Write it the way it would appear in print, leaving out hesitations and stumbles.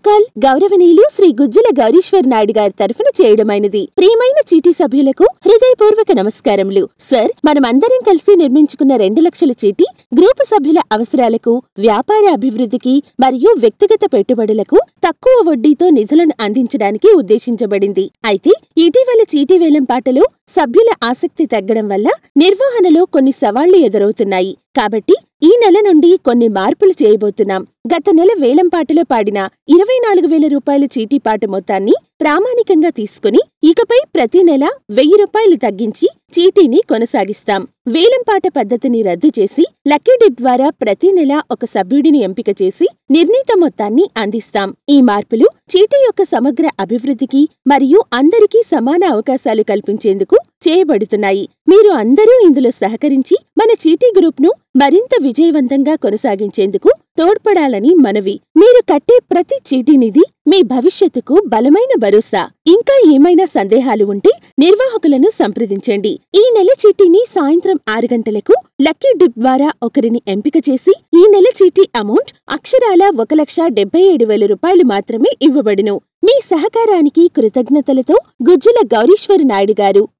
Call గౌరవనీయులు శ్రీ గుజ్జల గౌరీశ్వర్ నాయుడు గారి తరఫున చేయడమైనది. ప్రియమైన చీటీ సభ్యులకు హృదయపూర్వక నమస్కారములు. సర్, మనమందరం కలిసి నిర్మించుకున్న 2 లక్షల చీటీ గ్రూపు సభ్యుల అవసరాలకు, వ్యాపార అభివృద్ధికి మరియు వ్యక్తిగత పెట్టుబడులకు తక్కువ వడ్డీతో నిధులను అందించడానికి ఉద్దేశించబడింది. అయితే ఇటీవల చీటీ వేలంపాటలో సభ్యుల ఆసక్తి తగ్గడం వల్ల నిర్వహణలో కొన్ని సవాళ్లు ఎదురవుతున్నాయి. కాబట్టి ఈ నెల నుండి కొన్ని మార్పులు చేయబోతున్నాం. గత నెల వేలంపాటలో పాడిన 24,000 రూపాయల చీటీ పాట మొత్తాన్ని ప్రామాణికంగా తీసుకుని ఇకపై ప్రతి నెల 1,000 రూపాయలు తగ్గించి చీటీని కొనసాగిస్తాం. వేలంపాట పద్ధతిని రద్దు చేసి లక్కీ డిప్ ద్వారా ప్రతి నెల ఒక సభ్యుడిని ఎంపిక చేసి నిర్ణీత మొత్తాన్ని అందిస్తాం. ఈ మార్పులు చీటీ యొక్క సమగ్ర అభివృద్ధికి మరియు అందరికీ సమాన అవకాశాలు కల్పించేందుకు చేయబడుతున్నాయి. మీరు అందరూ ఇందులో సహకరించి మన చీటీ గ్రూప్ను మరింత విజయవంతంగా కొనసాగించేందుకు తోడ్పడాలని మనవి. మీరు కట్టే ప్రతి చీటీ నిధి మీ భవిష్యత్తుకు బలమైన భరోసా. ఇంకా ఏమైనా సందేహాలు ఉంటే నిర్వాహకులను సంప్రదించండి. ఈ నెల చీటీని సాయంత్రం 6 గంటలకు లక్కీ డిప్ ద్వారా ఒకరిని ఎంపిక చేసి ఈ నెల చీటీ అమౌంట్ అక్షరాల 1,77,000 రూపాయలు మాత్రమే ఇవ్వబడును. మీ సహకారానికి కృతజ్ఞతలతో గుజ్జల గౌరీశ్వర్ నాయుడు గారు.